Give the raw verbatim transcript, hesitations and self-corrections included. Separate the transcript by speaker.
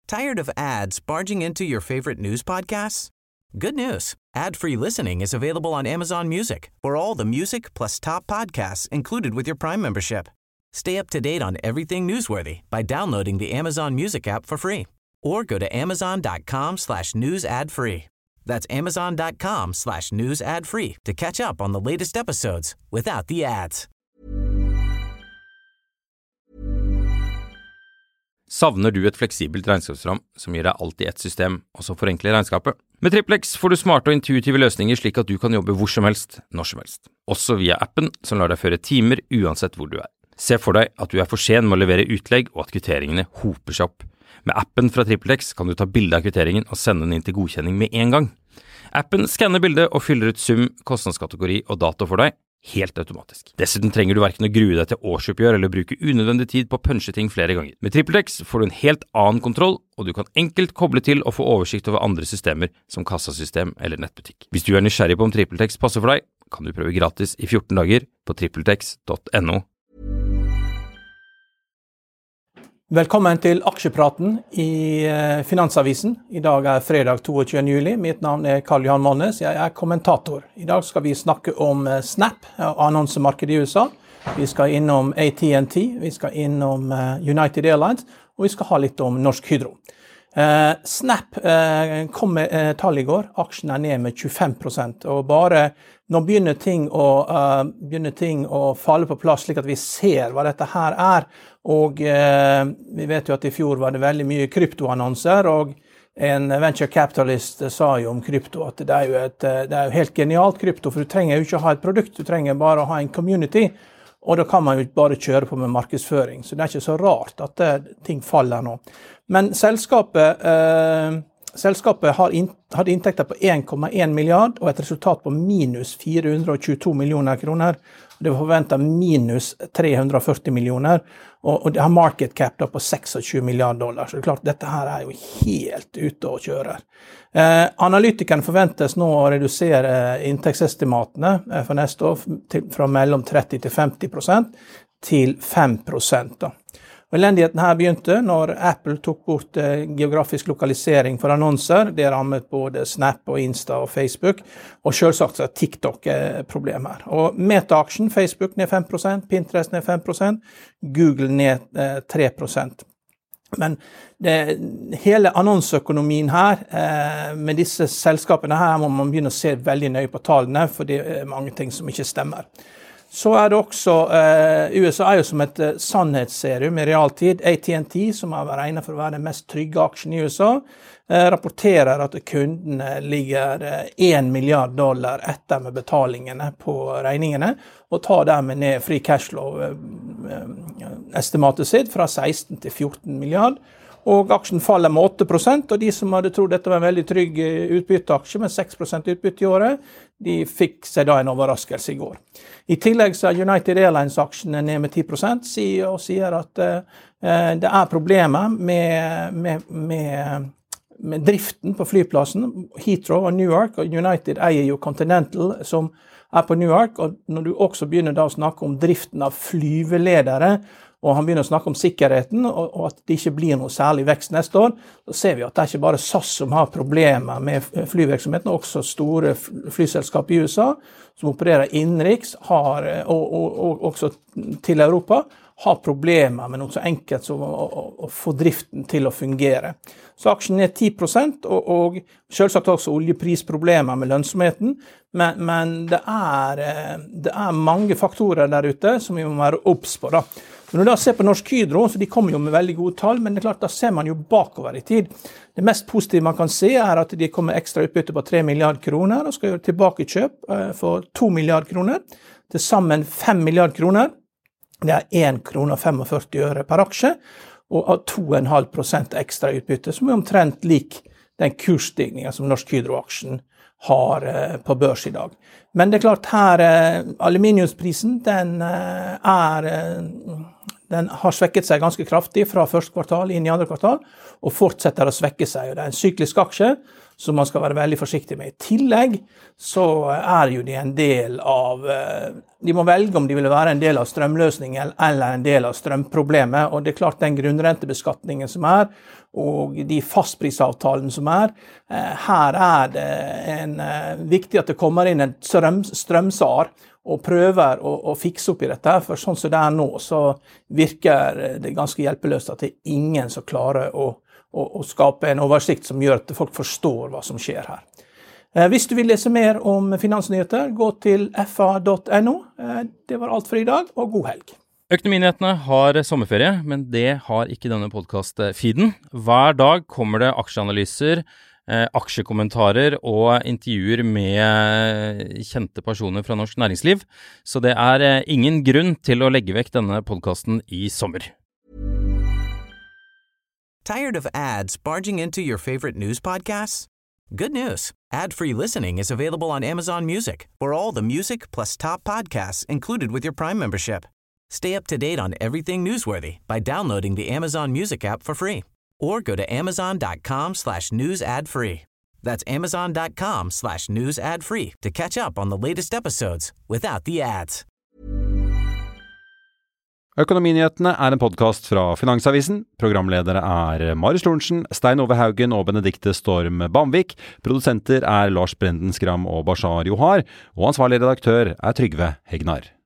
Speaker 1: Tired of ads barging into your favorite news podcasts? Good news. Ad-free listening is available on Amazon Music for all the music plus top podcasts included with your Prime membership. Stay up to date on everything newsworthy by downloading the Amazon Music app for free or go to amazon.com slash news ad free. That's amazon.com slash news ad free to catch up on the latest episodes without the ads.
Speaker 2: Savner du et fleksibelt regnskapsprogram som gir deg alt i ett system, og som forenkler regnskapet? Med TrippelX får du smarte og intuitive løsninger slik at du kan jobbe hvor som helst, når som helst. Også via appen som lar deg føre timer uansett hvor du er. Se for deg at du er for sen med å levere utlegg og at kvitteringene hoper seg opp. Med appen fra TrippelX kan du ta bilde av kvitteringen og sende den inn til godkjenning med en gang. Appen skanner bildet og fyller ut sum, kostnadskategori og dato for deg, helt automatisk. Dessuten trenger du hverken å grue deg til årsoppgjør eller bruke unødvendig tid på å punche ting flere ganger. Med TrippelX får du en helt annen kontroll, og du kan enkelt koble til og få oversikt over andre systemer som kassasystem eller nettbutikk. Hvis du er nysgjerrig på om TrippelX passer for deg, kan du prøve gratis i fjorten dager på trippeltex punktum no.
Speaker 3: Velkommen til Aksjepraten i Finansavisen. I dag er fredag tjueåtte juli. Mitt navn er Karl Johan Månes. Jeg er kommentator. I dag skal vi snakke om Snap, annonsemarkedet i U S A. Vi skal innom A T and T, vi skal innom United Airlines, og vi skal ha litt om Norsk Hydro. Uh, Snap uh, kom med uh, tall i går. Aksjen er ned med tjuefem prosent, og bare nå begynner ting å, uh, begynner ting å falle på plass slik at vi ser hva dette her er. Og uh, vi vet jo at i fjor var det veldig mye kryptoannonser, og en venture capitalist sa jo om krypto at det er jo, et, det er jo helt genialt krypto, for du trenger jo ikke ha et produkt, du trenger bare å ha en community, og da kan man jo bare kjøre på med markedsføring, så det er ikke så rart at det, ting faller nå. Men selskapet, eh, selskapet har in, hadde inntekter på en komma en milliard og et resultat på minus fire hundre og tjueto millioner kroner. Det var forventet minus tre hundre og førti millioner, og, og det har market cap da på tjueseks milliarder dollar. Så det er klart, dette her er jo helt ute å kjøre. Eh, analytikerne forventes nå å redusere inntektsestimatene eh, for neste år til, fra mellom tretti til femti prosent til fem prosent da. Og elendigheten her begynte når Apple tok bort eh, geografisk lokalisering for annonser. Det rammet både Snap og Insta og Facebook, og selvsagt så er TikTok et problem her. Og Meta-aksjen, Facebook ned fem prosent, Pinterest ned fem prosent, Google ned eh, tre prosent. Men det, hele annonsøkonomien her, eh, med disse selskapene her, må man begynne å se veldig nøye på tallene, for det er mange ting som ikke stemmer. Så er det også, eh, U S A er jo som et eh, sannhetsserum i realtid. A T and T, som er regnet for å være den mest trygge aksjen i U S A, eh, rapporterer at kundene ligger en milliard dollar etter med betalingene på regningene, og tar dermed ned free cashflow-estimatet sitt fra seksten til fjorten milliard. Og aksjen faller med åtte prosent, og de som hadde trodd dette var en veldig trygg utbytteaksje med seks prosent utbytte i året, de fikk seg da en overraskelse i går. I tillegg så er United Airlines-aksjen ned med ti prosent, og sier at uh, det er problemer med, med, med, med driften på flyplassen. Heathrow og Newark, og United eier jo Continental som er på Newark, og når du også begynner da å snakke om driften av flyveledere, og han begynner å snakke om sikkerheten, og, og at det ikke blir noe særlig vekst neste år, så ser vi at det er ikke bare SAS som har problemer med flyvirksomheten, også store flyselskap i U S A, som opererer innenriks, har, og, og, og også til Europa, har problemer med noe så enkelt som å, å, å få driften til å fungere. Så aksjen er ti prosent, og, og selvsagt også oljeprisproblemer med lønnsomheten, men, men det, er, det er mange faktorer der ute som vi må være obs på da. Når du da ser på Norsk Hydro, så de kommer jo med veldig gode tall, men det er klart, da ser man jo bakover i tid. Det mest positive man kan se er at de kommer ekstra utbytte på tre milliarder kroner, og skal gjøre tilbakekjøp for to milliarder kroner, til sammen fem milliarder kroner. Det er en krone og førtifem øre per aksje, og to komma fem prosent ekstra utbytte, som er omtrent lik den kursstigningen som Norsk Hydro-aksjen har på børs i dag. Men det er klart her, aluminiumsprisen, den er, Den har svekket seg ganske kraftig fra første kvartal inn i andre kvartal, og fortsetter å svekke seg. Det er en syklisk aksje som man skal være veldig forsiktig med. I tillegg så er jo de en del av, de må velge om de vil være en del av strømløsningen eller en del av strømproblemet, og det er klart den grunnrentebeskatningen som er, og de fastprisavtalen som er, her er det en, viktig at det kommer inn en strøm, strømsar, og prøver å, å fikse opp i dette, for sånn som det er nå, så virker det ganske hjelpeløst at det er ingen som klarer å, å, å skape en oversikt som gjør at folk forstår hva som skjer her. Eh, hvis du vil lese mer om finansnyheter, gå til f a punktum n o. Eh, det var alt for i dag, og god helg.
Speaker 2: Økonominyhetene har sommerferie, men det har ikke denne podcast-feeden. Hver dag kommer det aksjeanalyser, Eh, aksjekommentarer og intervjuer med kjente personer fra norsk næringsliv, så det er eh, ingen grunn til å legge vekk denne podcasten i sommer.
Speaker 1: Tired of ads barging into your favorite news podcasts? Good news. Ad-free listening is available on Amazon Music for all the music plus top podcasts included with your Prime membership. Stay up to date on everything newsworthy by downloading the Amazon Music app for free. Or go to amazon.com slash news ad free. That's amazon.com slash news ad free to catch up on the latest episodes without the ads.
Speaker 4: Økonominyhetene er en podcast fra Finansavisen. Programledere er Marius Lorentzen, Stein Ove Haugen og Benedikte Storm Bamvik. Produsenter er Lars Brenden Skram og Bashar Johar. Og ansvarlig redaktør er Trygve Hegnar.